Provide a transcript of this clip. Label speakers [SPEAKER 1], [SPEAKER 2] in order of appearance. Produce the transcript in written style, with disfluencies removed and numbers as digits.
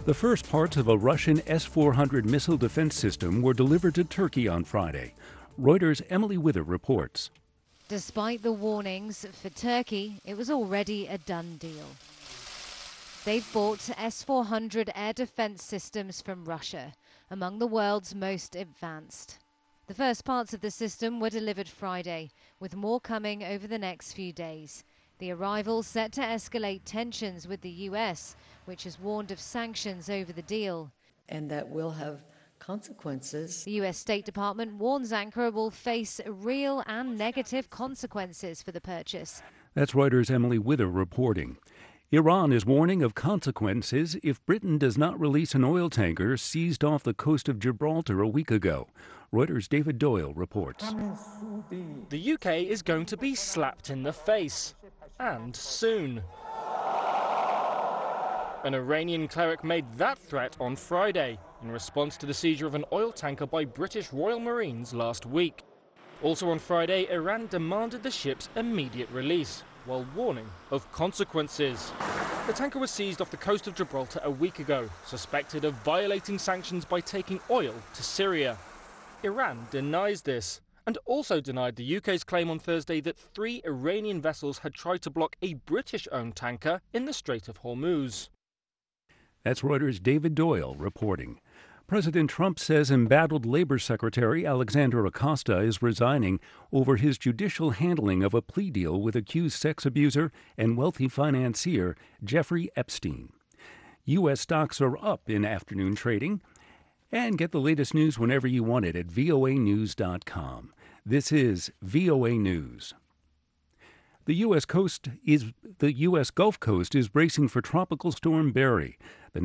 [SPEAKER 1] The first parts of a Russian S-400 missile defense system were delivered to Turkey on Friday. Reuters' Emily Wither reports.
[SPEAKER 2] Despite the warnings, for Turkey, it was already a done deal. They've bought S-400 air defense systems from Russia, among the world's most advanced. The first parts of the system were delivered Friday, with more coming over the next few days. The arrival set to escalate tensions with the US, which has warned of sanctions over the deal.
[SPEAKER 3] And that will have consequences.
[SPEAKER 2] The US State Department warns Ankara will face real and negative consequences for the purchase.
[SPEAKER 1] That's Reuters' Emily Wither reporting. Iran is warning of consequences if Britain does not release an oil tanker seized off the coast of Gibraltar a week ago. Reuters' David Doyle reports.
[SPEAKER 4] The UK is going to be slapped in the face. And soon. An Iranian cleric made that threat on Friday in response to the seizure of an oil tanker by British Royal Marines last week. Also on Friday, Iran demanded the ship's immediate release, while warning of consequences. The tanker was seized off the coast of Gibraltar a week ago, suspected of violating sanctions by taking oil to Syria. Iran denies this, and also denied the UK's claim on Thursday that 3 Iranian vessels had tried to block a British-owned tanker in the Strait of Hormuz.
[SPEAKER 1] That's Reuters' David Doyle reporting. President Trump says embattled Labor Secretary Alexander Acosta is resigning over his judicial handling of a plea deal with accused sex abuser and wealthy financier Jeffrey Epstein. U.S. stocks are up in afternoon trading. And get the latest news whenever you want it at voanews.com. This is VOA News. The U.S. Gulf Coast is bracing for Tropical Storm Barry. The